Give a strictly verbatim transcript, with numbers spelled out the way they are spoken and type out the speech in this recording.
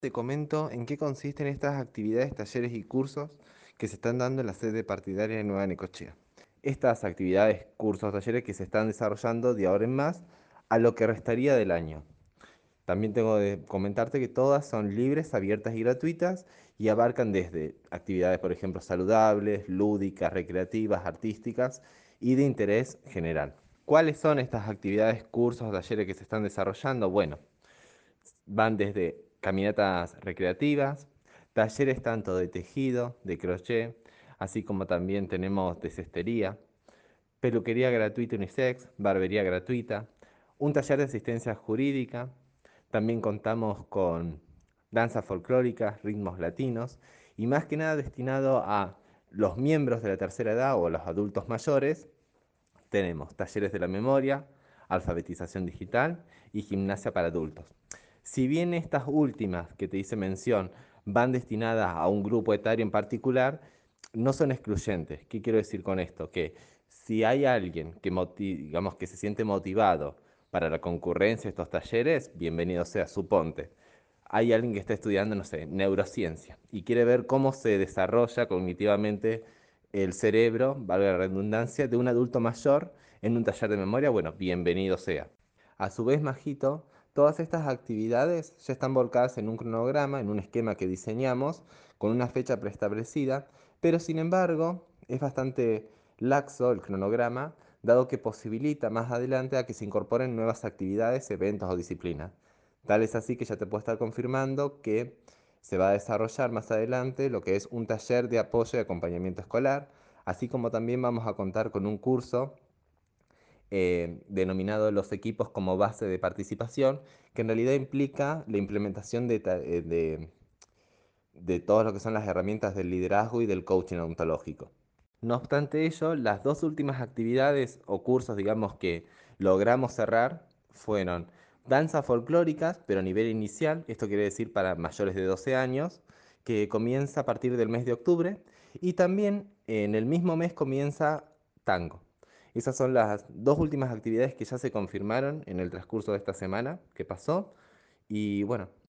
Te comento en qué consisten estas actividades, talleres y cursos que se están dando en la sede partidaria de Nueva Necochea. Estas actividades, cursos, talleres que se están desarrollando de ahora en más a lo que restaría del año. También tengo que comentarte que todas son libres, abiertas y gratuitas y abarcan desde actividades, por ejemplo, saludables, lúdicas, recreativas, artísticas y de interés general. ¿Cuáles son estas actividades, cursos, talleres que se están desarrollando? Bueno, van desde caminatas recreativas, talleres tanto de tejido, de crochet, así como también tenemos de cestería, peluquería gratuita unisex, barbería gratuita, un taller de asistencia jurídica, también contamos con danza folclórica, ritmos latinos y más que nada destinado a los miembros de la tercera edad o a los adultos mayores. Tenemos talleres de la memoria, alfabetización digital y gimnasia para adultos. Si bien estas últimas que te hice mención van destinadas a un grupo etario en particular, no son excluyentes. ¿Qué quiero decir con esto? Que si hay alguien que, digamos, que se siente motivado para la concurrencia de estos talleres, bienvenido sea, suponte. Hay alguien que está estudiando, no sé, neurociencia y quiere ver cómo se desarrolla cognitivamente el cerebro, valga la redundancia, de un adulto mayor en un taller de memoria, bueno, bienvenido sea. A su vez, Majito, todas estas actividades ya están volcadas en un cronograma, en un esquema que diseñamos, con una fecha preestablecida, pero sin embargo es bastante laxo el cronograma, dado que posibilita más adelante a que se incorporen nuevas actividades, eventos o disciplinas. Tal es así que ya te puedo estar confirmando que se va a desarrollar más adelante lo que es un taller de apoyo y acompañamiento escolar, así como también vamos a contar con un curso eh, denominado los equipos como base de participación, que en realidad implica la implementación de, eh, de, de todo lo que son las herramientas del liderazgo y del coaching ontológico. No obstante ello, las dos últimas actividades o cursos, digamos, que logramos cerrar fueron danzas folclóricas, pero a nivel inicial, esto quiere decir para mayores de doce años, que comienza a partir del mes de octubre, y también en el mismo mes comienza tango. Esas son las dos últimas actividades que ya se confirmaron en el transcurso de esta semana que pasó, y bueno,